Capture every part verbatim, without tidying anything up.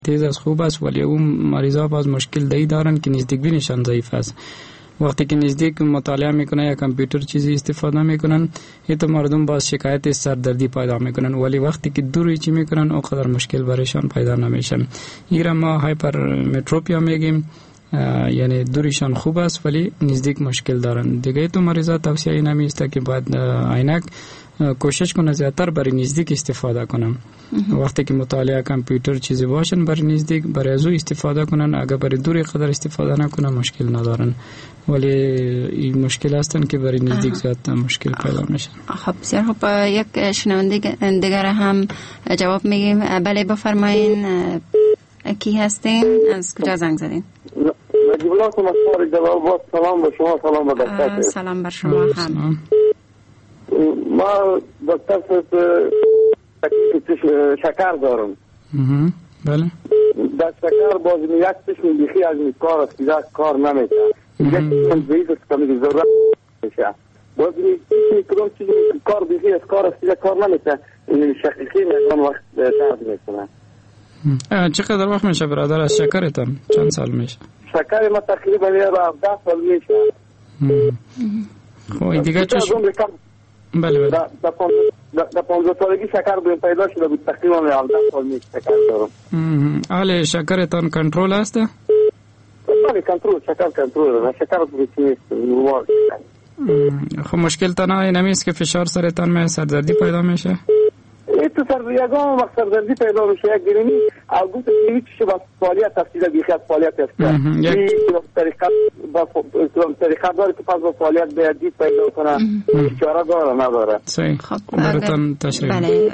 تیز است، خوب است، ولی اون مریضا باز مشکل دی دارن که نزدیک بینشان ضعیف است. وقتی که نزدیک مطالعه میکنه یا کامپیوتر چیزی استفاده میکنن، این تو مردم باز شکایت سردردی پیدا میکنن، ولی وقتی که دوری چی میکنن اونقدر مشکل برایشان پیدا نمیشه. این ما هایپرمتروپیا میگیم، یعنی دوریشان خوب است ولی نزدیک مشکل دارن. دیگه تو مریضا توصیه این همیست که باید عینک کوشش کنه زیادتر برای نزدیک استفاده کنم. وقتی که مطالعه کامپیوتر چیزی باشن برای نزدیک برای ازو استفاده کنن، اگر برای دوری قدر استفاده نکنن مشکل ندارن، ولی این مشکل هستن که برای نزدیک زیاد مشکل پیدا میشن. خب بسیار خوب، یک شنونده دیگر هم جواب میگیم. بله بفرمایین، کی هستین؟ از کجا زنگ زدین؟ نجیب الله سمسار جواب. سلام به شما، سلام به دکتر. سلام بر شما هم. ما دکتر شکر دارم. بله. در شکر باز یک قسم بیخی از این کار است، دیگه کار نمیشه. یک قسم ضعیف است که میگه ضرورت میشه. باز این کدوم چیزی کار بیخی از کار است، دیگه کار نمیشه. این شقیقی میگن وقت درد میکنه. چقدر وقت میشه برادر از شکرتان؟ چند سال میشه؟ شکر ما تقریبا هفده سال میشه. خب دیگه چش بله بله. در پانزده سالگی شکر بهم پیدا شده بود، تقریبا هفده سال میشه شکر دارم. حال شکرتان کنترل است؟ بله کنترل، شکر کنترل، شکر بیشتر نیست. نورمال. خب مشکل تنها نمیست که فشار سرتان می سردردی پیدا میشه؟ تو سر یگام وقت سردردی پیدا میشه یک گرمی آگوت هیچ چیز با فعالیت تفصیل بیخی از فعالیت است. این طریقه با طریقه داره که پس با فعالیت بیادی پیدا کنه، چاره داره نداره. صحیح. خب براتون تشریح. بله.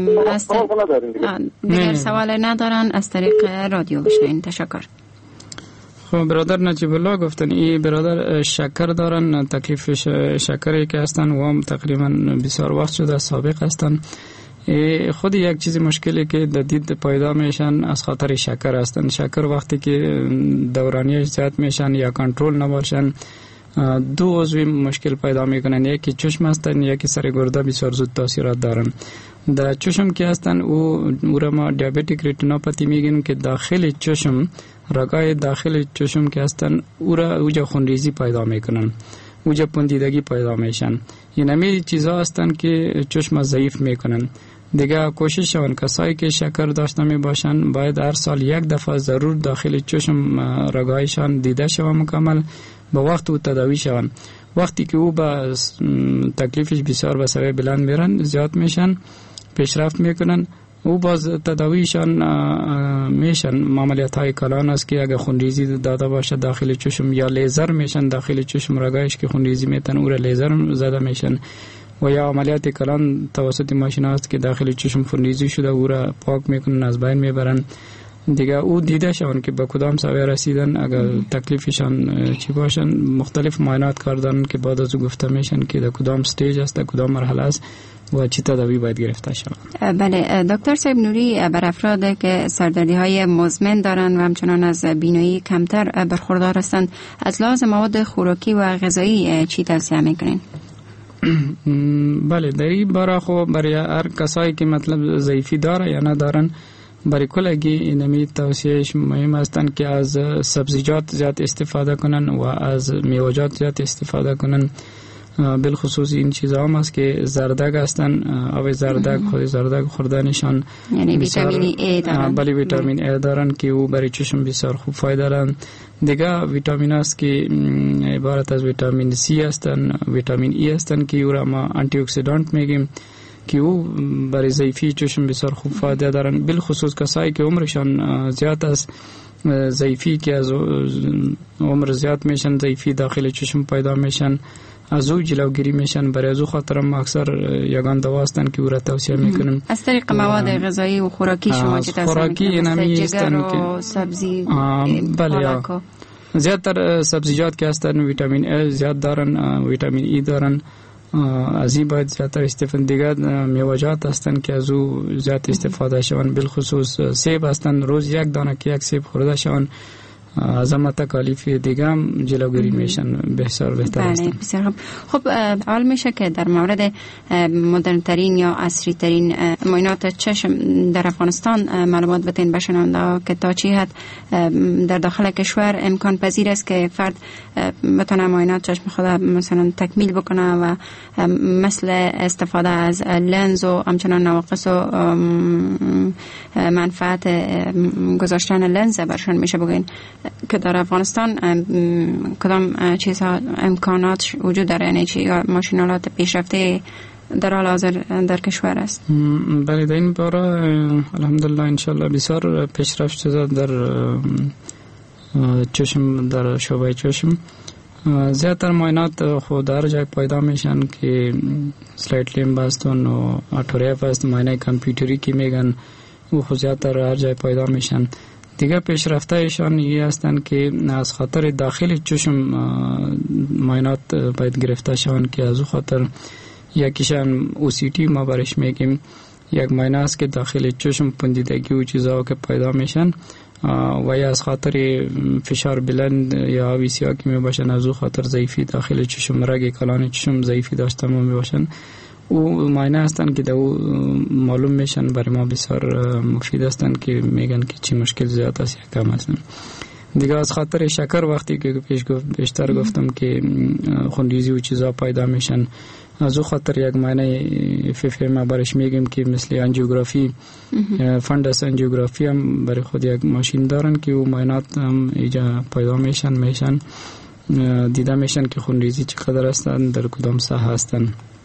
دیگر سوال ندارن، از طریق رادیو بشنوین. تشکر. خب برادر نجیب الله گفتن این برادر شکر دارن، تکلیف شکری که هستن و هم تقریبا بسیار وقت شده سابق هستن. خود یک چیزی مشکلی که دید پیدا میشن از خاطر شکر هستن. شکر وقتی که دورانیش زیاد میشن یا کنترل نباشن، دو عضو مشکل پیدا میکنن، یکی چشم هستن، یکی سر گرده بسیار زود تاثیرات دارن. در چشم که هستن او او را ما دیابتیک ریتینوپاتی میگیم که داخل چشم، رگای داخل چشم که هستن او را اوجا خونریزی پیدا میکنن، اوجا پوندیدگی پیدا میشن. این همه چیزا هستن که چشم ضعیف میکنن. دیگه کوشش شون کسایی که شکر داشته می باشن باید هر سال یک دفعه ضرور داخل چشم رگایشان دیده شود مکمل، با وقت او تداوی شون. وقتی که او با تکلیفش بسیار به سوی بلند میرن، زیاد میشن، پیشرفت میکنن، او باز تداویشان میشن عملیات های کلان است که اگه خونریزی داده باشه داخل چشم، یا لیزر میشن داخل چشم رگایش که خونریزی میتن او را لیزر زده میشن، و یا عملیات کلان توسط ماشین است که داخل چشم خونریزی شده او را پاک میکنن، از بین میبرن. دیگه او دیده شون که به کدام سویه رسیدن، اگر تکلیفشان چی باشن، مختلف معاینات کردن که بعد از او گفته میشن که در کدام استیج است، در کدام مرحله است و چی تداوی باید گرفته شود. بله دکتر صاحب نوری، بر افراد که سردردی های مزمن دارند و همچنان از بینایی کمتر برخوردار هستند، از لحاظ مواد خوراکی و غذایی چی توصیه میکنین؟ بله در این باره خب برای هر کسایی که مطلب ضعیفی داره یا ندارن، برای کلگی اینمی توصیهش مهم هستند که از سبزیجات زیاد استفاده کنن و از میوه‌جات زیاد استفاده کنن. بالخصوص این چیزا هم است که زردک هستن، آب زردک، خود زردک خوردنشان یعنی ویتامین ای دارن. بله ویتامین ای دارن که او برای چشم بسیار خوب فایده دارن. دیگه ویتامین است که عبارت از ویتامین سی هستن، ویتامین ای هستن که او را ما آنتی اکسیدانت میگیم که او برای ضعیفی چشم بسیار خوب فایده دارن. بالخصوص کسایی که عمرشان زیاد است، ضعیفی که از عمر زیاد میشن، ضعیفی داخل چشم پیدا میشن، از او جلوگیری میشن. برای از او خاطر ما اکثر یگان دوا هستن که او را توصیه میکنیم. از طریق مواد غذایی و خوراکی شما چه توصیه خوراکی اینمی هستن که سبزی بله زیادتر سبزیجات که هستن ویتامین ای زیاد دارن، ویتامین ای دارن، از این باید زیادتر استفاده. دیگر میوه‌جات هستن که از او زیاد استفاده شون، بالخصوص سیب هستن، روز یک دانه که یک سیب خورده شون از اما تکالیف دیگه هم جلوگیری میشن بسیار بهتر است. بله بسیار خوب. خب حال میشه که در مورد مدرن ترین یا عصری ترین معاینات چشم در افغانستان معلومات بتین بشنونده که تا چی حد در داخل کشور امکان پذیر است که فرد بتونه معاینات چشم خود مثلا تکمیل بکنه و مثل استفاده از لنز و همچنان نواقص و منفعت گذاشتن لنز برشون میشه بگین که در افغانستان کدام چیزها امکانات وجود داره، یعنی چی یا ماشینالات پیشرفته در حال حاضر در کشور است؟ بله در این باره الحمدلله انشالله بسیار پیشرفت شده در چشم، در شعبه چشم. زیادتر معاینات خود در جای پیدا میشن که سلایت لیمب است و آتوریف است، معاینه کامپیوتری که میگن او خود زیادتر هر جای پیدا میشن. دیگه پیشرفته ایشان این هستند که از خاطر داخل چشم معاینات باید گرفته شوند که از او خاطر یکیشان او سی تی ما برش میگیم، یک معاینه است که داخل چشم پوندیدگی و چیزها که پیدا میشن و یا از خاطر فشار بلند یا آویسی ها که می باشن از او خاطر ضعیفی داخل چشم، رگ کلان چشم ضعیفی داشته ما می باشن. او معاینه هستند که دو معلوم میشن، برای ما بسیار مفید هستند که میگن که چی مشکل زیاد است یا کم است. دیگه از خاطر شکر وقتی که پیش گفت بیشتر گفتم که خونریزی و چیزا پیدا میشن، از او خاطر یک معاینه فیفی ما برش میگیم که مثل انجیوگرافی، فندس انجیوگرافی هم برای خود یک ماشین دارن که او معاینات هم ایجا پیدا میشن میشن دیده میشن که خونریزی چقدر هستن، در کدام ساحه هستن.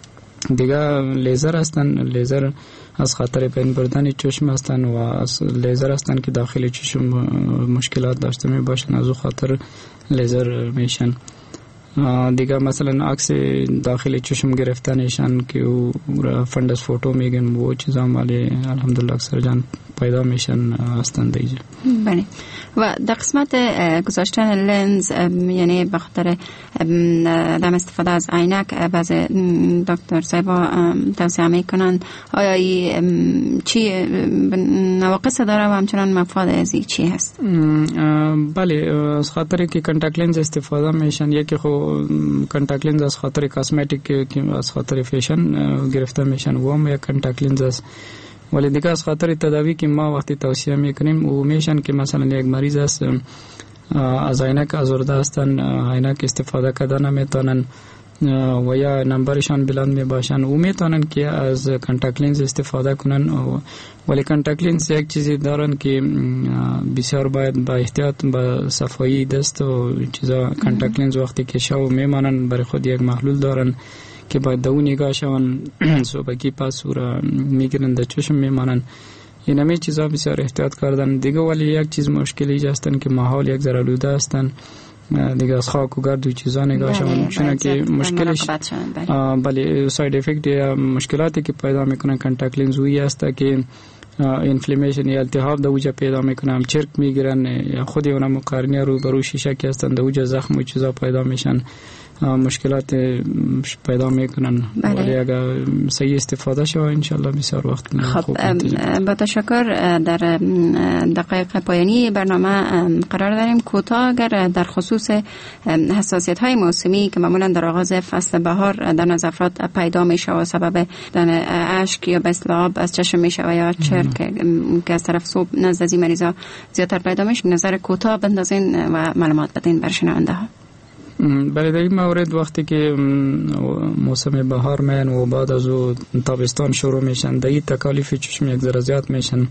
دیگه لیزر هستن، لیزر از خاطر پین بردن چشم هستن و از لیزر هستن که داخل چشم مشکلات داشته می باشن، از او خاطر لیزر میشن. دیگه مثلا عکس داخل چشم گرفتنشان که او فندس فوتو میگن، وہ چیزا مالی الحمدلله اکثر جان پیدا میشن هستند دیگه. بله. و در قسمت گذاشتن لنز، یعنی به خاطر عدم استفاده از عینک، بعض دکتر صاحبا توصیه میکنن، آیا این چی نواقص داره و همچنان مفاد از این چی هست؟ بله، از خاطر که کنتاکت لنز استفاده میشن، یکی خو کنتاکت لنز از خاطر کاسمتیک که از خاطر فیشن گرفته میشن و هم یک کنتاکت لنز است. ولی دیگه از خاطر تداوی که ما وقتی توصیه میکنیم او میشن که مثلا یک مریض است از عینک آزرده هستن، عینک استفاده کردن نمیتونن و یا نمبرشان بلند میباشن، او میتونن که از کنتاکت لنز استفاده کنن. ولی کنتاکت لنز یک چیزی دارن که بسیار باید با احتیاط، با صفایی دست و چیزا کنتاکت لنز وقتی که شو میمانن برای خود یک محلول دارن که باید دو نگاه شون صبحی پس او را میگیرن در چشم میمانن. این همه چیزا بسیار احتیاط کردن دیگه. ولی یک چیز مشکلی هستن که ماحول یک ذره آلوده هستن دیگه، از خاک و گرد و چیزا نگاه شون، چون که مشکلش بله ساید افکت یا مشکلاتی که پیدا میکنن کنتاکت لنز وی است که اینفلیمیشن یا التهاب در اوجا پیدا میکنن، هم چرک میگیرن یا خود اونم قرنیه رو برو شیشه که هستن در اوجا زخم و چیزا پیدا میشن، مشکلات پیدا میکنن. ولی اگر صحیح استفاده شود انشالله بسیار وقت خوب. با تشکر. در دقایق پایانی برنامه قرار داریم کوتاه اگر در خصوص حساسیت های موسمی که معمولا در آغاز فصل بهار در نزد افراد پیدا میشه و سبب دن اشک یا به اصطلاح آب از چشم میشه و یا چرک که از طرف صبح نزد از این مریضا زیادتر پیدا میشه، نظر کوتاه بندازین و معلومات بدین بر شنونده ها. برای در این مورد وقتی که موسم بهار میان و بعد از او تابستان شروع میشن، در این تکالیف چشم یک ذره زیاد میشن.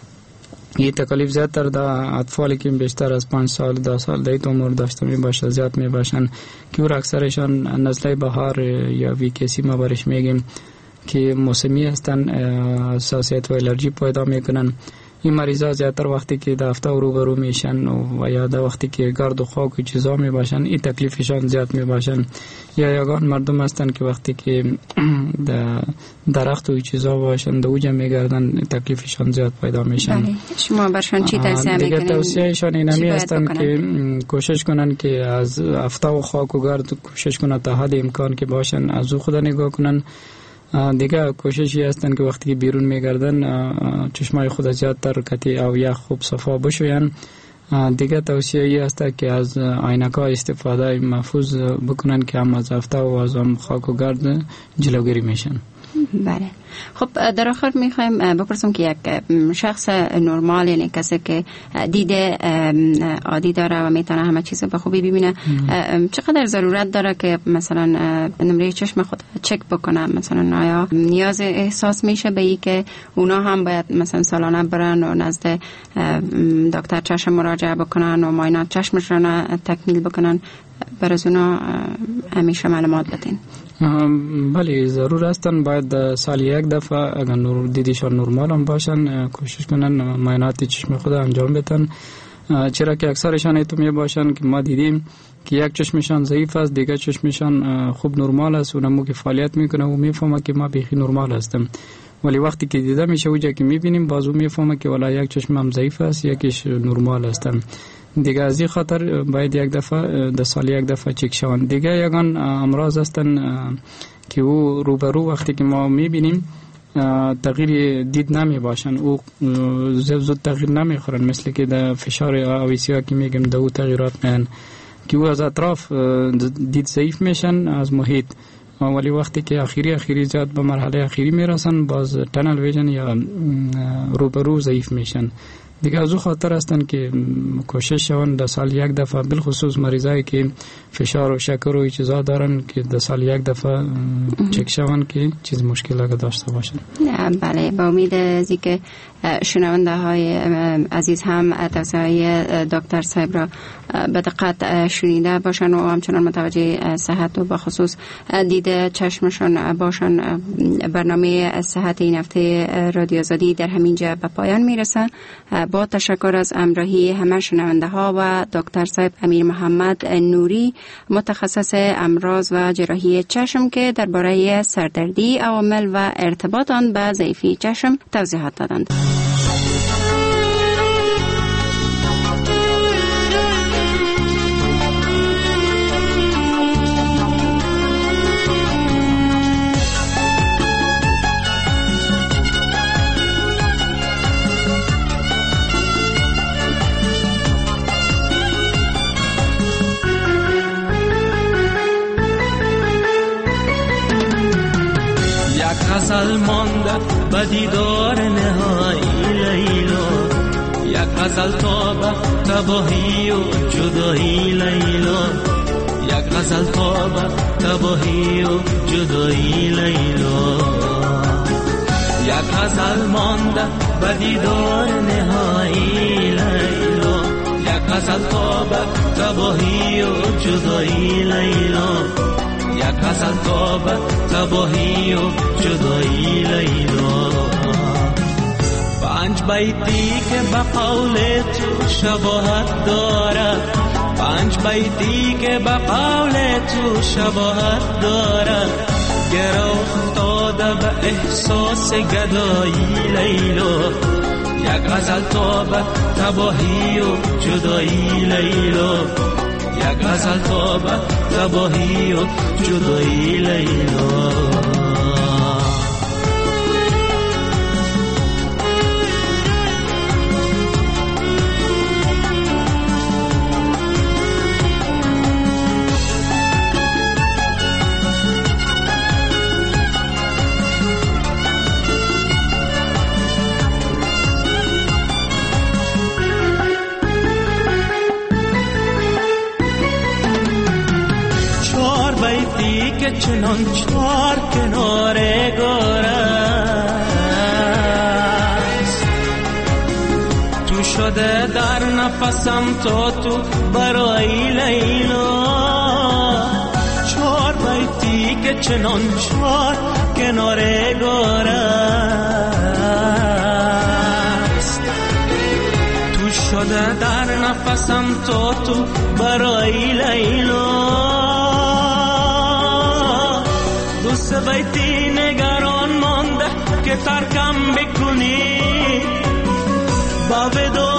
این تکالیف زیادتر در اطفالی که بیشتر از پنج سال ده سال در این عمر داشته می باشه زیاد می باشن که او اکثرشان نزله بهار یا ویکسی ما برش میگیم که موسمی هستن، حساسیت و الرژی پیدا میکنن. این مریضا زیادتر وقتی که در هفته روبرو میشن و یا در وقتی که گرد و خاک و چیزا می باشن این تکلیفشان زیاد می باشن. یا یگان مردم هستن که وقتی که در درخت و چیزا باشن در اوجا میگردن تکلیفشان زیاد پیدا میشن. بله. شما برشان چی توصیه میکنین؟ دیگه توصیهشان اینمی هستن که کوشش کنن که از هفته و خاک و گرد کوشش کنن تا حد امکان که باشن از او خدا نگاه کنن. دیگه کوششی هستن که وقتی بیرون میگردن چشمای خود زیادتر کتی او یا خوب صفا بشوین دیگه توصیه ای است که از عینک‌ها استفاده محفوظ بکنن که هم از آفتاب و از خاک و گرد جلوگیری میشن. بله. خب در آخر میخوایم بپرسم که یک شخص نرمال، یعنی کسی که دیده عادی داره و میتونه همه چیز به خوبی ببینه، چقدر ضرورت داره که مثلا نمره چشم خود چک بکنه؟ مثلا آیا نیاز احساس میشه به این که اونا هم باید مثلا سالانه برن و نزد دکتر چشم مراجعه بکنن و معاینات چشمشون تکمیل بکنن؟ برای اونا همیشه معلومات بدین. بله ضرور هستن. باید سال یک دفعه اگر نور دیدیشان نرمال هم باشن کوشش کنن معاینات چشم خود انجام بدن، چرا که اکثرشان ایتو می باشن که ما دیدیم که یک چشمشان ضعیف است، دیگه چشمشان خوب نرمال است، اونمو که فعالیت میکنه و میفهمه که ما بیخی نرمال هستم، ولی وقتی که دیده میشه اونجا که میبینیم بازو میفهمه که والا یک چشمم ضعیف است یکیش نرمال هستم. دیگه از این خاطر باید یک دفعه در سال یک دفعه چک شوند. دیگه یگان امراض هستن که او روبرو وقتی که ما میبینیم تغییر دید نمی باشن، او زود زود تغییر نمی خورن، مثل که در فشار آویسی ها که میگم در او تغییرات میان که او از اطراف دید ضعیف میشن از محیط، ولی وقتی که اخیری اخیری زیاد به مرحله اخیری میرسن باز تنل ویژن یا روبرو ضعیف میشن. دیگه از او خاطر هستن که کوشش شون در سال یک دفعه، بالخصوص مریضایی که فشار و شکر و چیزا دارن که در سال یک دفعه چک شون که چیز مشکل اگه داشته باشن. بله، با امید از اینکه شنونده های عزیز هم توصیه دکتر صاحب را به دقت شنیده باشن و همچنان متوجه صحت و بخصوص دید چشمشان باشن. برنامه صحت این هفته رادیو آزادی در همینجا به پایان میرسه. با تشکر از همراهی همه شنونده ها و دکتر صاحب امیر محمد نوری، متخصص امراض و جراحی چشم که درباره سردردی، عوامل و ارتباط آن به ضعیفی چشم توضیحات دادند. غزل مانده به دیدار نهایی لیلا، یک غزل تا به تباهی و جدایی لیلا، یک غزل تا به تباهی و جدایی لیلا، یک غزل مانده به دیدار نهایی لیلا، یک غزل تا به تباهی و جدایی لیلا، یک غزل تا به تباهی و جدایی لیلا. پنج بیتی که به قول تو شباهت داره، پنج بیتی که به قول تو شباهت داره، گره افتاده به احساس گدایی لیلا، یک غزل تا به تباهی و جدایی لیلا، یک غزل تا به تباهی و جدایی لیلا. که چنان چار کنار گارست، تو شده در نفسم تا تو برای لیلا، چار بیتی که چنان چار کنار گارست، تو شده در نفسم تا تو برای لیلا. دوست بیتی نگران مانده که ترکم بکنی با